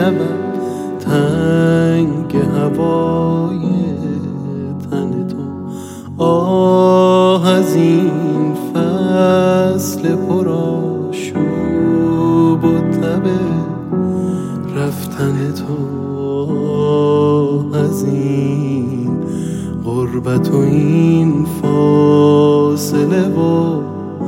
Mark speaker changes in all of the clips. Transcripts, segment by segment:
Speaker 1: شبم تنگ هوای تن تو. آه از این فصل پرآشوب و تب رفتن تو. از این غربت و این فاصله و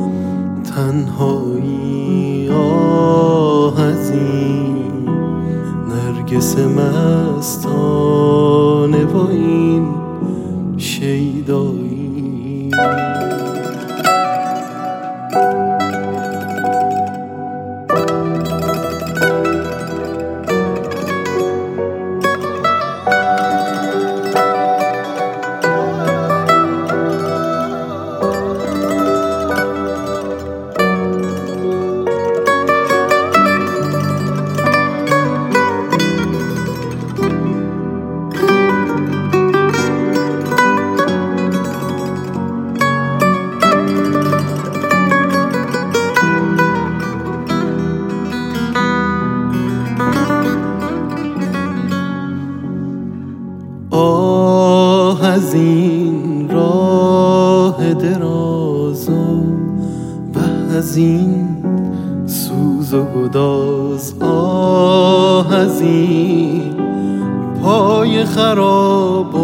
Speaker 1: تنهایی. آه از این نرگس مستانه و این شیدایی. آه از این راه دراز و به از این سوز و گداز. آه از این پای خراب